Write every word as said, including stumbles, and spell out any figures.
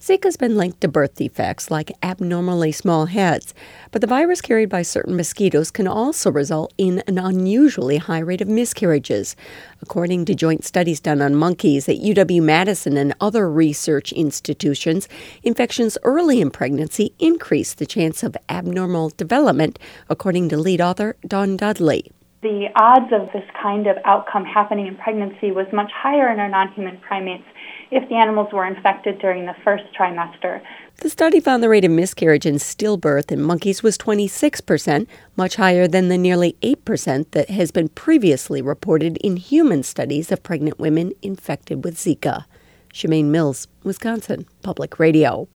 Zika's been linked to birth defects like abnormally small heads, but the virus carried by certain mosquitoes can also result in an unusually high rate of miscarriages. According to joint studies done on monkeys at U W-Madison and other research institutions, infections early in pregnancy increase the chance of abnormal development, according to lead author Dawn Dudley. The odds of this kind of outcome happening in pregnancy was much higher in our non-human primates if the animals were infected during the first trimester. The study found the rate of miscarriage and stillbirth in monkeys was twenty-six percent, much higher than the nearly eight percent that has been previously reported in human studies of pregnant women infected with Zika. Shemaine Mills, Wisconsin Public Radio.